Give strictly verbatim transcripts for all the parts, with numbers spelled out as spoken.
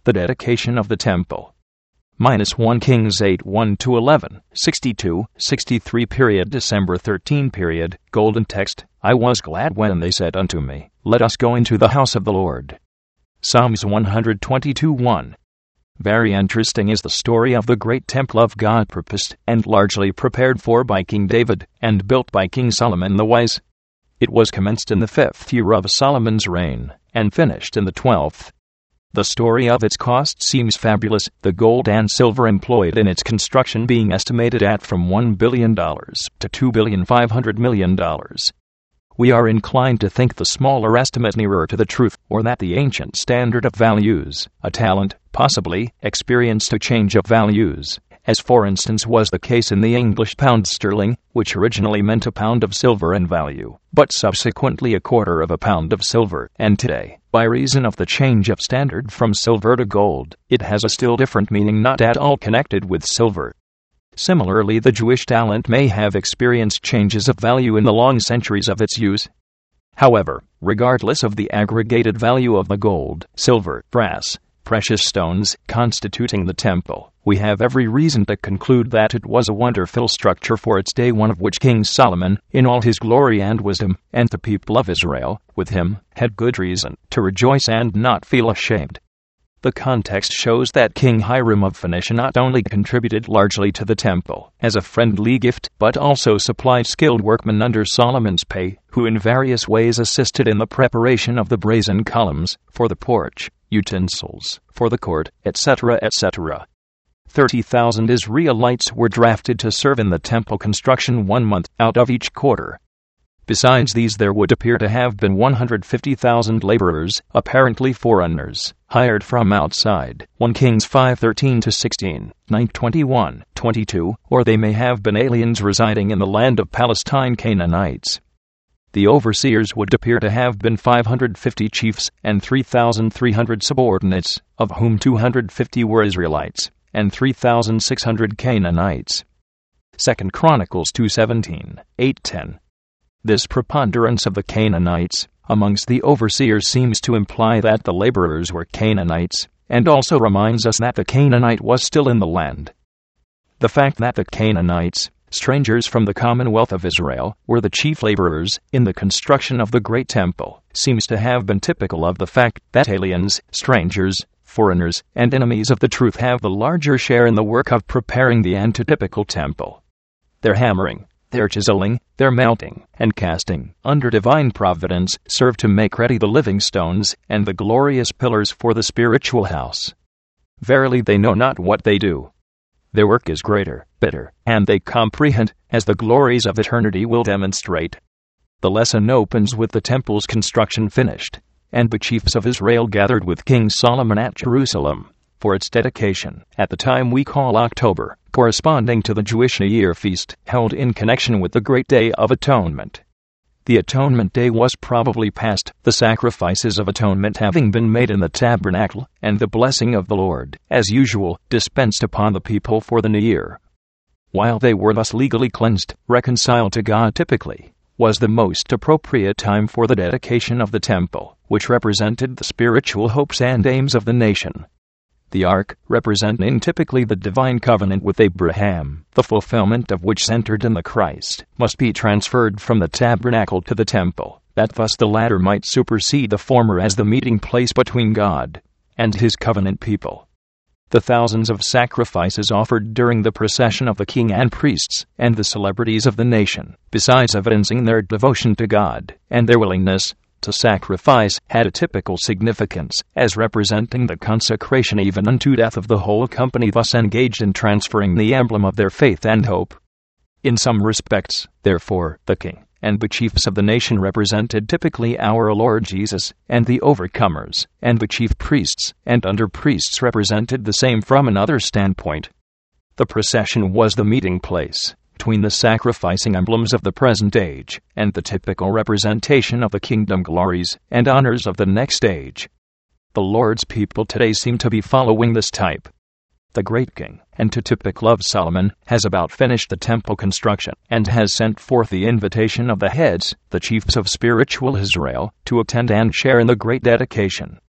The dedication of the temple. Minus one Kings eight one to eleven, sixty-two, sixty-three period December thirteenth period, golden text, I was glad when they said unto me, let us go into the house of the Lord. Psalms one twenty-two one. Very interesting is the story of the great temple of God purposed and largely prepared for by King David, and built by King Solomon the Wise. It was commenced in the fifth year of Solomon's reign, and finished in the twelfth. The story of its cost seems fabulous, the gold and silver employed in its construction being estimated at from one billion dollars to two billion five hundred million dollars. We are inclined to think the smaller estimate nearer to the truth, or that the ancient standard of values, a talent, possibly, experienced a change of values, as for instance was the case in the English pound sterling, which originally meant a pound of silver in value, but subsequently a quarter of a pound of silver, and today, by reason of the change of standard from silver to gold, it has a still different meaning not at all connected with silver. Similarly, the Jewish talent may have experienced changes of value in the long centuries of its use. However, regardless of the aggregated value of the gold, silver, brass, precious stones constituting the temple, we have every reason to conclude that it was a wonderful structure for its day, one of which King Solomon, in all his glory and wisdom, and the people of Israel, with him, had good reason to rejoice and not feel ashamed. The context shows that King Hiram of Phoenicia not only contributed largely to the temple as a friendly gift, but also supplied skilled workmen under Solomon's pay, who in various ways assisted in the preparation of the brazen columns, for the porch, utensils, for the court, et cetera et cetera. Thirty thousand Israelites were drafted to serve in the temple construction one month out of each quarter. Besides these, there would appear to have been one hundred fifty thousand laborers, apparently foreigners, hired from outside, First Kings five thirteen to sixteen, nine twenty-one, twenty-two, or they may have been aliens residing in the land of Palestine Canaanites. The overseers would appear to have been five hundred fifty chiefs and three thousand three hundred subordinates, of whom two hundred fifty were Israelites, and three thousand six hundred Canaanites. Second Chronicles two seventeen, eight ten. This preponderance of the Canaanites amongst the overseers seems to imply that the laborers were Canaanites, and also reminds us that the Canaanite was still in the land. The fact that the Canaanites, strangers from the commonwealth of Israel, were the chief laborers in the construction of the great temple, seems to have been typical of the fact that aliens, strangers, foreigners, and enemies of the truth have the larger share in the work of preparing the antitypical temple. Their hammering, their chiseling, their melting, and casting, under divine providence, serve to make ready the living stones and the glorious pillars for the spiritual house. Verily they know not what they do. Their work is greater, better, and they comprehend, as the glories of eternity will demonstrate. The lesson opens with the temple's construction finished, and the chiefs of Israel gathered with King Solomon at Jerusalem for its dedication, at the time we call October, corresponding to the Jewish New Year feast held in connection with the Great Day of Atonement. The Atonement Day was probably past, the sacrifices of atonement having been made in the tabernacle, and the blessing of the Lord, as usual, dispensed upon the people for the New Year. While they were thus legally cleansed, reconciled to God typically, was the most appropriate time for the dedication of the temple, which represented the spiritual hopes and aims of the nation. The ark, representing typically the divine covenant with Abraham, the fulfillment of which centered in the Christ, must be transferred from the tabernacle to the temple, that thus the latter might supersede the former as the meeting place between God and his covenant people. The thousands of sacrifices offered during the procession of the king and priests and the celebrities of the nation, besides evidencing their devotion to God and their willingness to sacrifice, had a typical significance, as representing the consecration even unto death of the whole company thus engaged in transferring the emblem of their faith and hope. In some respects, therefore, the king and the chiefs of the nation represented typically our Lord Jesus, and the overcomers, and the chief priests and under-priests represented the same from another standpoint. The procession was the meeting place between the sacrificing emblems of the present age and the typical representation of the kingdom glories and honors of the next age. The Lord's people today seem to be following this type. The great king, antitypical of Solomon, has about finished the temple construction and has sent forth the invitation of the heads, the chiefs of spiritual Israel, to attend and share in the great dedication.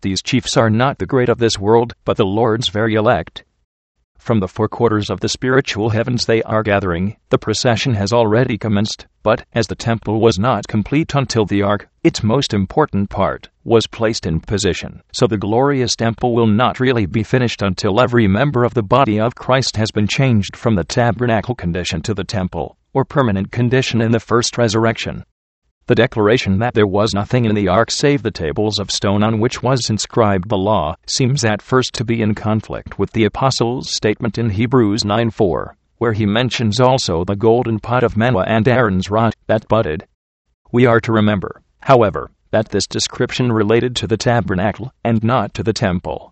These chiefs are not the great of this world, but the Lord's very elect. From the four quarters of the spiritual heavens they are gathering. The procession has already commenced, but as the temple was not complete until the ark, its most important part, was placed in position, so the glorious temple will not really be finished until every member of the body of Christ has been changed from the tabernacle condition to the temple, or permanent condition in the first resurrection. The declaration that there was nothing in the ark save the tables of stone on which was inscribed the law seems at first to be in conflict with the Apostle's statement in Hebrews nine four, where he mentions also the golden pot of manna and Aaron's rod that budded. We are to remember, however, that this description related to the tabernacle and not to the temple.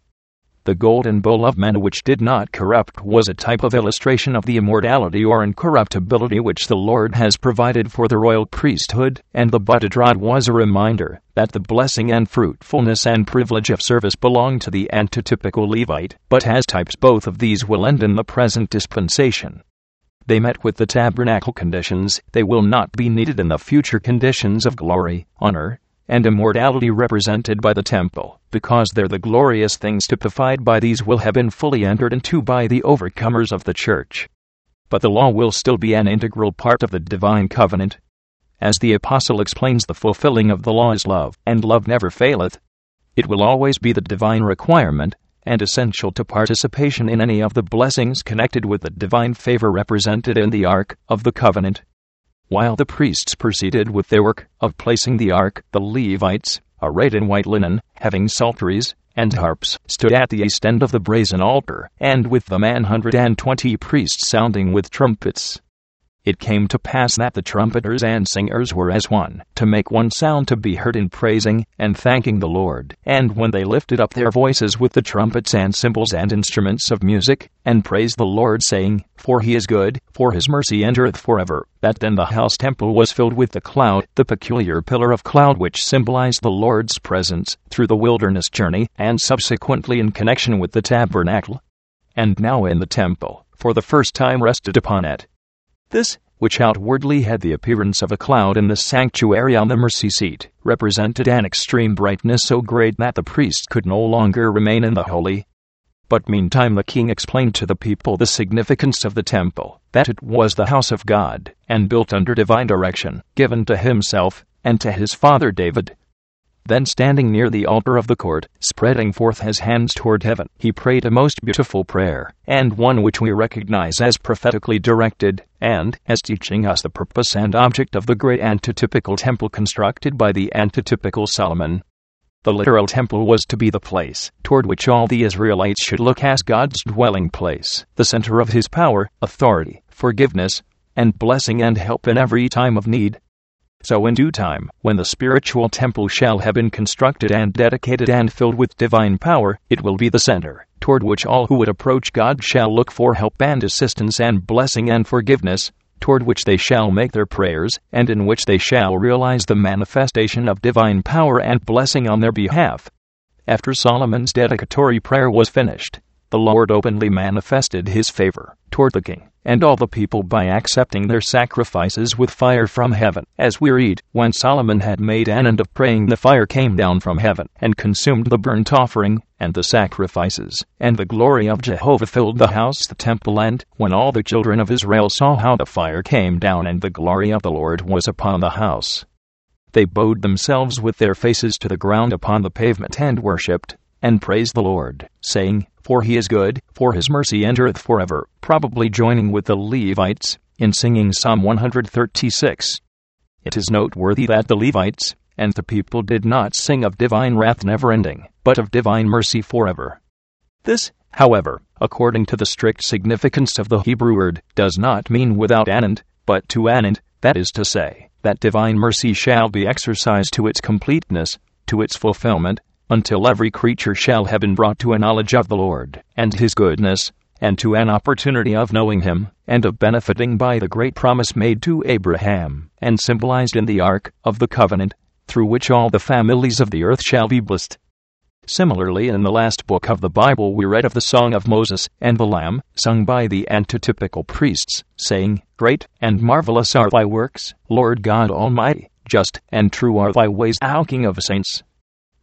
The golden bowl of manna which did not corrupt was a type of illustration of the immortality or incorruptibility which the Lord has provided for the royal priesthood, and the budded rod was a reminder that the blessing and fruitfulness and privilege of service belong to the antitypical Levite, but as types both of these will end in the present dispensation. They met with the tabernacle conditions, they will not be needed in the future conditions of glory, honor, and immortality represented by the temple, because they're the glorious things typified by these will have been fully entered into by the overcomers of the church. But the law will still be an integral part of the divine covenant. As the apostle explains, the fulfilling of the law is love, and love never faileth. It will always be the divine requirement, and essential to participation in any of the blessings connected with the divine favor represented in the Ark of the Covenant. While the priests proceeded with their work of placing the ark, the Levites, arrayed in white linen, having psalteries and harps, stood at the east end of the brazen altar, and with them an hundred and twenty priests sounding with trumpets. It came to pass that the trumpeters and singers were as one, to make one sound to be heard in praising and thanking the Lord. And when they lifted up their voices with the trumpets and cymbals and instruments of music, and praised the Lord, saying, For he is good, for his mercy endureth forever, that then the house temple was filled with the cloud, the peculiar pillar of cloud which symbolized the Lord's presence through the wilderness journey, and subsequently in connection with the tabernacle, and now in the temple, for the first time rested upon it. This, which outwardly had the appearance of a cloud in the sanctuary on the mercy seat, represented an extreme brightness so great that the priest could no longer remain in the holy. But meantime the king explained to the people the significance of the temple, that it was the house of God, and built under divine direction, given to himself, and to his father David. Then standing near the altar of the court, spreading forth his hands toward heaven, he prayed a most beautiful prayer, and one which we recognize as prophetically directed, and as teaching us the purpose and object of the great antitypical temple constructed by the antitypical Solomon. The literal temple was to be the place toward which all the Israelites should look as God's dwelling place, the center of his power, authority, forgiveness, and blessing and help in every time of need. So in due time, when the spiritual temple shall have been constructed and dedicated and filled with divine power, it will be the center, toward which all who would approach God shall look for help and assistance and blessing and forgiveness, toward which they shall make their prayers, and in which they shall realize the manifestation of divine power and blessing on their behalf. After Solomon's dedicatory prayer was finished, the Lord openly manifested his favor toward the king and all the people by accepting their sacrifices with fire from heaven. As we read, when Solomon had made an end of praying, the fire came down from heaven and consumed the burnt offering and the sacrifices, and the glory of Jehovah filled the house, the temple. And when all the children of Israel saw how the fire came down and the glory of the Lord was upon the house, they bowed themselves with their faces to the ground upon the pavement and worshipped and praised the Lord, saying, For he is good, for his mercy endureth forever, probably joining with the Levites in singing Psalm one thirty-six. It is noteworthy that the Levites and the people did not sing of divine wrath never-ending, but of divine mercy forever. This, however, according to the strict significance of the Hebrew word, does not mean without an end, but to an end, that is to say, that divine mercy shall be exercised to its completeness, to its fulfillment, until every creature shall have been brought to a knowledge of the Lord and his goodness, and to an opportunity of knowing him, and of benefiting by the great promise made to Abraham, and symbolized in the Ark of the Covenant, through which all the families of the earth shall be blessed. Similarly, in the last book of the Bible we read of the song of Moses and the Lamb, sung by the antitypical priests, saying, Great and marvelous are thy works, Lord God Almighty, just and true are thy ways, thou King of saints.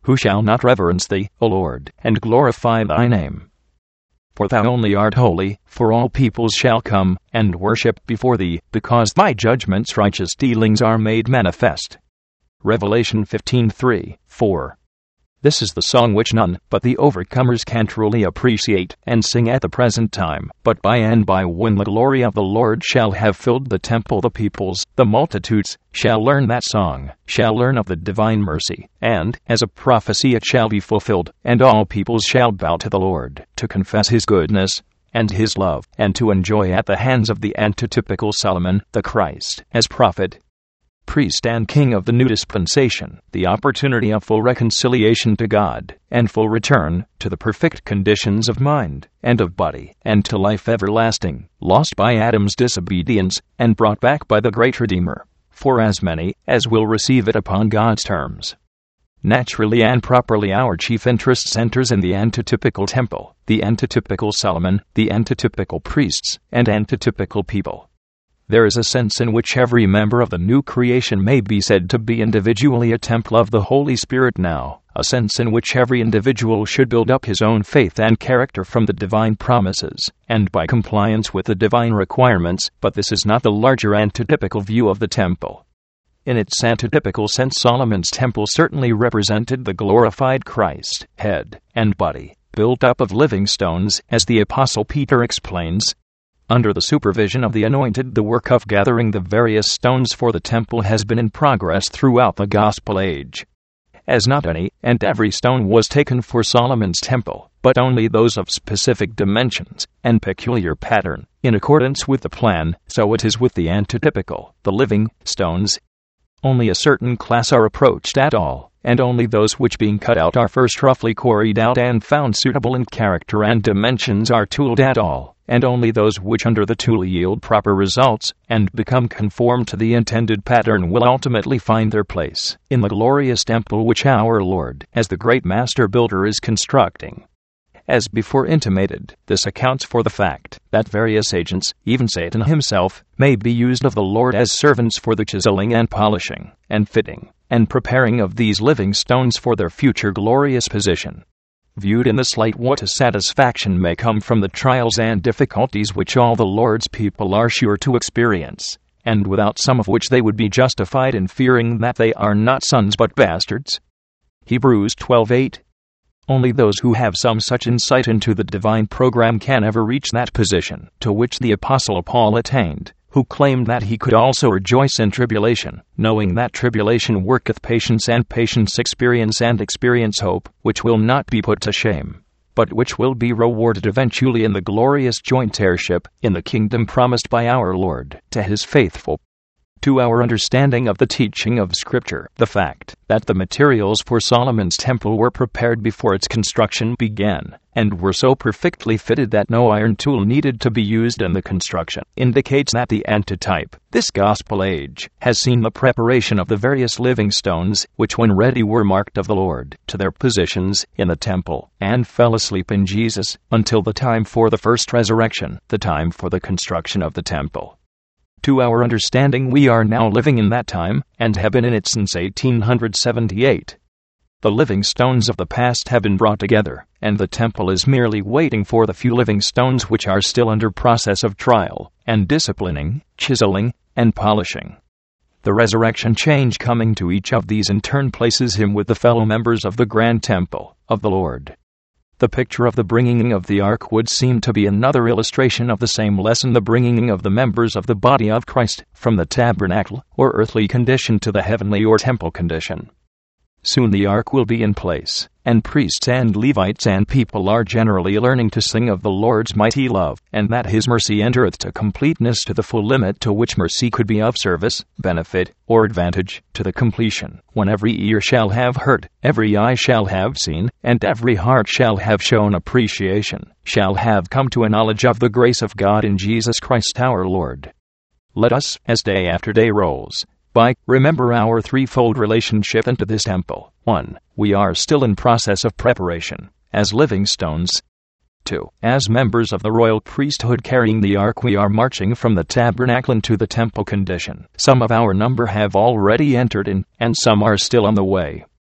who shall not reverence thee, O Lord, and glorify thy name. For thou only art holy, for all peoples shall come and worship before thee, because thy judgments' righteous dealings are made manifest. Revelation fifteen three, four. This is the song which none but the overcomers can truly appreciate and sing at the present time, but by and by when the glory of the Lord shall have filled the temple, the peoples, the multitudes, shall learn that song, shall learn of the divine mercy, and, as a prophecy it shall be fulfilled, and all peoples shall bow to the Lord, to confess his goodness and his love, and to enjoy at the hands of the antitypical Solomon, the Christ, as prophet, priest and king of the new dispensation, the opportunity of full reconciliation to God, and full return to the perfect conditions of mind and of body, and to life everlasting, lost by Adam's disobedience, and brought back by the great Redeemer, for as many as will receive it upon God's terms. Naturally and properly our chief interest centers in the antitypical temple, the antitypical Solomon, the antitypical priests, and antitypical people. There is a sense in which every member of the new creation may be said to be individually a temple of the Holy Spirit now, a sense in which every individual should build up his own faith and character from the divine promises, and by compliance with the divine requirements, but this is not the larger antitypical view of the temple. In its antitypical sense, Solomon's temple certainly represented the glorified Christ, head and body, built up of living stones, as the Apostle Peter explains. Under the supervision of the anointed, the work of gathering the various stones for the temple has been in progress throughout the gospel age. As not any and every stone was taken for Solomon's temple, but only those of specific dimensions and peculiar pattern, in accordance with the plan, so it is with the antitypical, the living stones. Only a certain class are approached at all, and only those which being cut out are first roughly quarried out and found suitable in character and dimensions are tooled at all, and only those which under the tool yield proper results and become conformed to the intended pattern will ultimately find their place in the glorious temple which our Lord, as the great master builder, is constructing. As before intimated, this accounts for the fact that various agents, even Satan himself, may be used of the Lord as servants for the chiseling and polishing, and fitting, and preparing of these living stones for their future glorious position. Viewed in this light, what a satisfaction may come from the trials and difficulties which all the Lord's people are sure to experience, and without some of which they would be justified in fearing that they are not sons but bastards. Hebrews twelve eight. Only those who have some such insight into the divine program can ever reach that position to which the Apostle Paul attained, who claimed that he could also rejoice in tribulation, knowing that tribulation worketh patience, and patience experience, and experience hope, which will not be put to shame, but which will be rewarded eventually in the glorious joint heirship in the kingdom promised by our Lord to his faithful. To our understanding of the teaching of Scripture, the fact that the materials for Solomon's temple were prepared before its construction began, and were so perfectly fitted that no iron tool needed to be used in the construction, indicates that the antitype, this gospel age, has seen the preparation of the various living stones, which when ready were marked of the Lord, to their positions in the temple, and fell asleep in Jesus, until the time for the first resurrection, the time for the construction of the temple. To our understanding, we are now living in that time, and have been in it since eighteen seventy-eight. The living stones of the past have been brought together, and the temple is merely waiting for the few living stones which are still under process of trial, and disciplining, chiseling, and polishing. The resurrection change coming to each of these in turn places him with the fellow members of the grand temple of the Lord. The picture of the bringing of the ark would seem to be another illustration of the same lesson, the bringing of the members of the body of Christ from the tabernacle or earthly condition to the heavenly or temple condition. Soon the ark will be in place, and priests and Levites and people are generally learning to sing of the Lord's mighty love, and that his mercy entereth to completeness to the full limit to which mercy could be of service, benefit, or advantage, to the completion, when every ear shall have heard, every eye shall have seen, and every heart shall have shown appreciation, shall have come to a knowledge of the grace of God in Jesus Christ our Lord. Let us, as day after day rolls by, remember our threefold relationship into this temple. one. We are still in process of preparation, as living stones. two. As members of the royal priesthood carrying the ark, we are marching from the tabernacle into the temple condition. Some of our number have already entered in, and some are still on the way.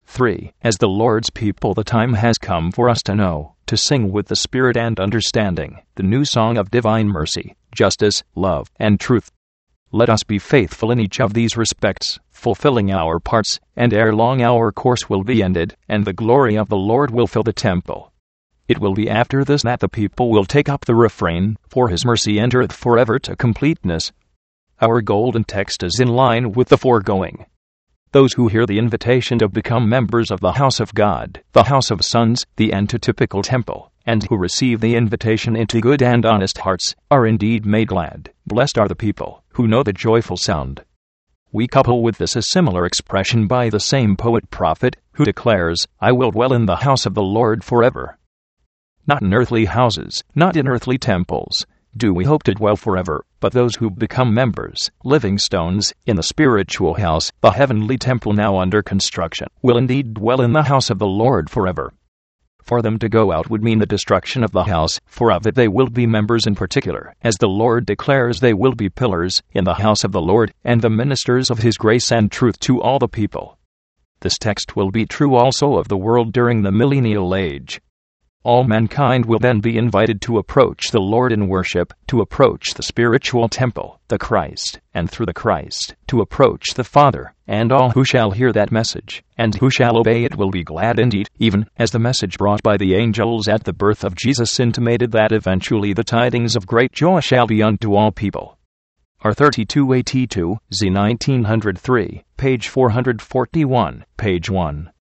three. As the Lord's people, the time has come for us to know, to sing with the Spirit and understanding, the new song of divine mercy, justice, love, and truth. Let us be faithful in each of these respects, fulfilling our parts, and ere long our course will be ended, and the glory of the Lord will fill the temple. It will be after this that the people will take up the refrain, for his mercy endureth forever to completeness. Our golden text is in line with the foregoing. Those who hear the invitation to become members of the house of God, the house of sons, the antitypical temple, and who receive the invitation into good and honest hearts, are indeed made glad. Blessed are the people who know the joyful sound. We couple with this a similar expression by the same poet-prophet, who declares, I will dwell in the house of the Lord forever. Not in earthly houses, not in earthly temples, do we hope to dwell forever, but those who become members, living stones, in the spiritual house, the heavenly temple now under construction, will indeed dwell in the house of the Lord forever. For them to go out would mean the destruction of the house, for of it they will be members in particular, as the Lord declares they will be pillars in the house of the Lord, and the ministers of his grace and truth to all the people. This text will be true also of the world during the millennial age. All mankind will then be invited to approach the Lord in worship, to approach the spiritual temple, the Christ, and through the Christ, to approach the Father, and all who shall hear that message, and who shall obey it will be glad indeed, even as the message brought by the angels at the birth of Jesus intimated that eventually the tidings of great joy shall be unto all people. R thirty-two eighty-two, Z nineteen oh three, page four forty-one, page one.